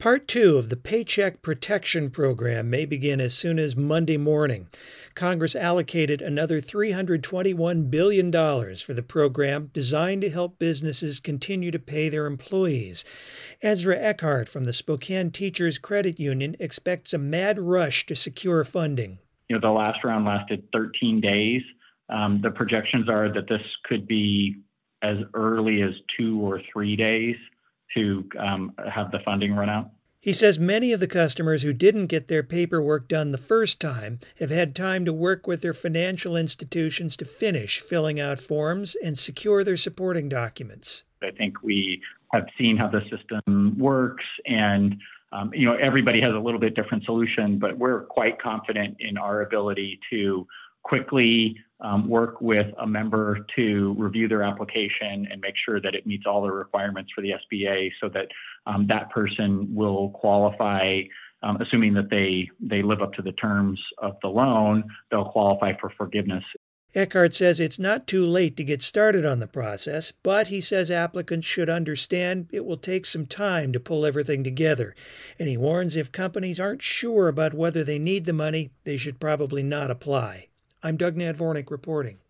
Part 2 of the Paycheck Protection Program may begin as soon as Monday morning. Congress allocated another $321 billion for the program designed to help businesses continue to pay their employees. Ezra Eckhart from the Spokane Teachers Credit Union expects a mad rush to secure funding. The last round lasted 13 days. The projections are that this could be as early as 2 or 3 days to have the funding run out. He says many of the customers who didn't get their paperwork done the first time have had time to work with their financial institutions to finish filling out forms and secure their supporting documents. I think we have seen how the system works, and everybody has a little bit different solution, but we're quite confident in our ability to quickly work with a member to review their application and make sure that it meets all the requirements for the SBA so that that person will qualify, assuming that they live up to the terms of the loan, they'll qualify for forgiveness. Eckhart says it's not too late to get started on the process, but he says applicants should understand it will take some time to pull everything together. And he warns if companies aren't sure about whether they need the money, they should probably not apply. I'm Doug Nadvornik reporting.